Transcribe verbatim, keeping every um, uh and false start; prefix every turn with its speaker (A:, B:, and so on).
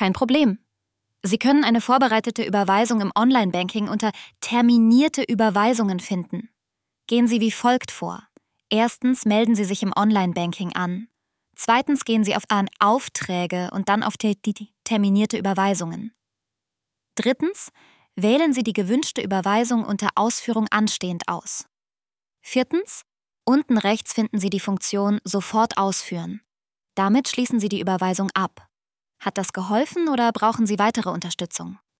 A: Kein Problem. Sie können eine vorbereitete Überweisung im Online-Banking unter Terminierte Überweisungen finden. Gehen Sie wie folgt vor. Erstens melden Sie sich im Online-Banking an. Zweitens gehen Sie auf an Aufträge und dann auf die, die, die terminierte Überweisungen. Drittens wählen Sie die gewünschte Überweisung unter Ausführung anstehend aus. Viertens, unten rechts finden Sie die Funktion Sofort ausführen. Damit schließen Sie die Überweisung ab. Hat das geholfen oder brauchen Sie weitere Unterstützung?